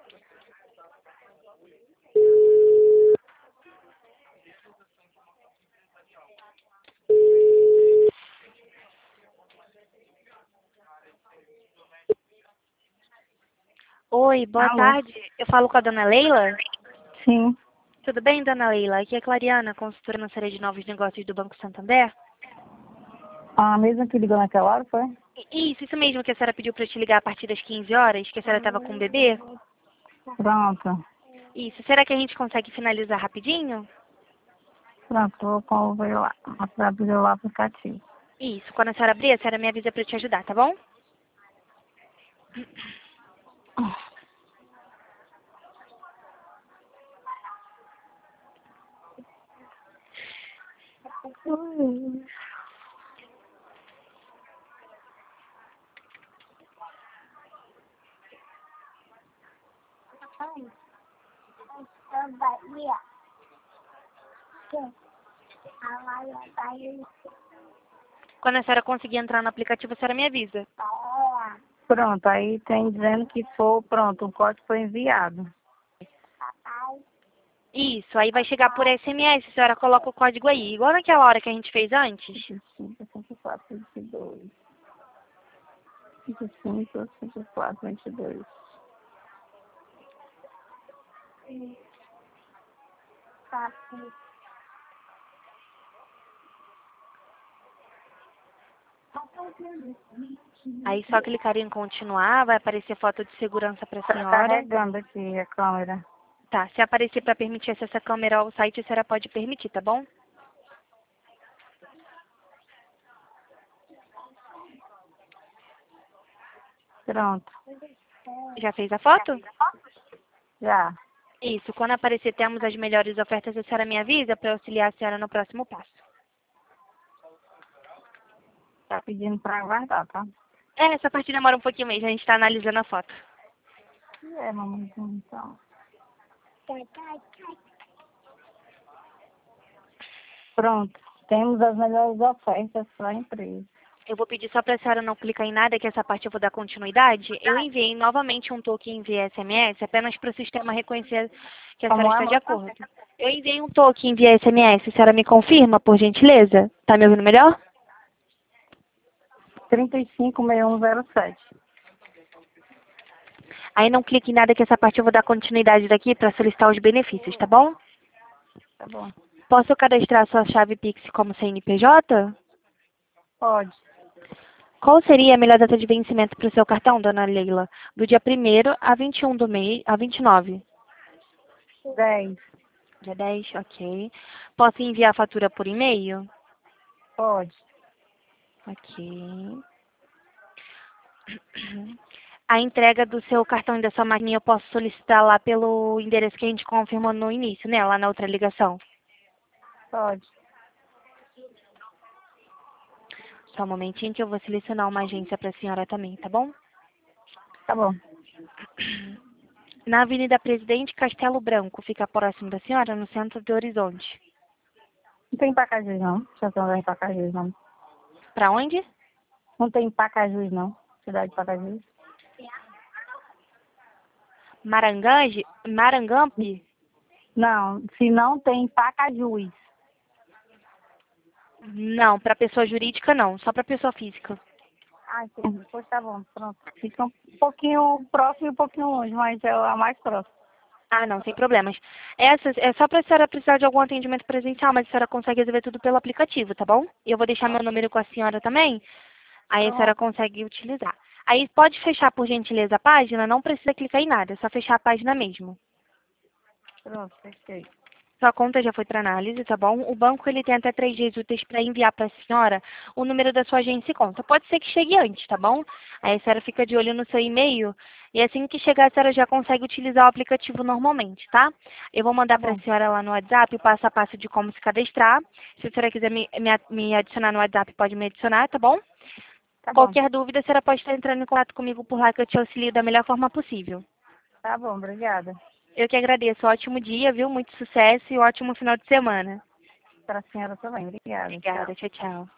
Oi, boa Alô? tarde. Eu falo com a dona Leila? Sim. Tudo bem, dona Leila? Aqui é Clariana, consultora financeira de novos negócios do Banco Santander. A mesma que ligou naquela hora, foi? Isso mesmo que a senhora pediu para eu te ligar a partir das 15 horas, que a senhora estava com o bebê. Pronto. Isso, será que a gente consegue finalizar rapidinho? Pronto, ver lá. Abrir o aplicativo. Isso, quando a senhora abrir, a senhora me avisa para eu te ajudar, tá bom? Quando a senhora conseguir entrar no aplicativo, a senhora me avisa. Pronto, aí tem dizendo que for, pronto, o código foi enviado. Isso, aí vai chegar por SMS, a senhora coloca o código aí, igual naquela hora que a gente fez antes. 25, 54, 22. 25, 54, 22. Aí só clicar em continuar, vai aparecer foto de segurança para a Tá senhora. carregando aqui a câmera. Tá, se aparecer para permitir acesso à câmera ao site, a senhora pode permitir, tá bom? Pronto. Já fez a foto? Já. Isso, quando aparecer temos as melhores ofertas, a senhora me avisa para auxiliar a senhora no próximo passo. Tá pedindo pra aguardar, tá? Essa parte demora um pouquinho mesmo, a gente está analisando a foto. É, mamãe, então. Pronto. Temos as melhores ofertas para a empresa. Eu vou pedir só para a senhora não clicar em nada, que essa parte eu vou dar continuidade. Eu enviei novamente um token via SMS, apenas para o sistema reconhecer que a senhora Como é, está de moça? acordo. Eu enviei um token via SMS, a senhora me confirma, por gentileza? Tá me ouvindo melhor? 356107. Aí não clique em nada, que essa parte eu vou dar continuidade daqui para solicitar os benefícios, tá bom? Tá bom. Posso cadastrar sua chave Pix como CNPJ? Pode. Qual seria a melhor data de vencimento para o seu cartão, dona Leila? Do dia 1º a 21 do mês, a 29. 10. Dia 10, ok. Posso enviar a fatura por e-mail? Pode. Ok. A entrega do seu cartão e da sua maquininha eu posso solicitar lá pelo endereço que a gente confirmou no início, né? Lá na outra ligação. Pode. Só um momentinho que eu vou selecionar uma agência para a senhora também, tá bom? Tá bom. Na Avenida Presidente Castelo Branco, fica próximo da senhora, no centro de Horizonte. Não tem Pacajus, não. Já tô em Pacajus, não. Para onde? Não tem Pacajus, não. Cidade de Pacajus. Marangampe? Não, se não tem Pacajus. Não, para pessoa jurídica não, só para pessoa física. Ah, entendi. Pois tá bom, pronto. Fica um pouquinho próximo e um pouquinho longe, mas é a mais próxima. Ah, não, sem problemas. Essa é só para a senhora precisar de algum atendimento presencial, mas a senhora consegue resolver tudo pelo aplicativo, tá bom? E eu vou deixar meu número com a senhora também, aí a senhora Pronto, consegue utilizar. Aí pode fechar, por gentileza, a página, não precisa clicar em nada, é só fechar a página mesmo. pronto, fechei. Sua conta já foi para análise, tá bom? O banco ele tem até 3 dias úteis para enviar para a senhora o número da sua agência e conta. Pode ser que chegue antes, tá bom? Aí a senhora fica de olho no seu e-mail e assim que chegar a senhora já consegue utilizar o aplicativo normalmente, tá? Eu vou mandar Tá para a bom, senhora lá no WhatsApp o passo a passo de como se cadastrar. Se a senhora quiser me adicionar no WhatsApp, pode me adicionar, tá bom? tá bom. Qualquer dúvida, a senhora pode estar entrando em contato comigo por lá que eu te auxilio da melhor forma possível. Tá bom, obrigada. Eu que agradeço. Ótimo dia, viu? Muito sucesso e ótimo final de semana. Para a senhora também, obrigada. Tchau. Obrigada. Tchau, tchau.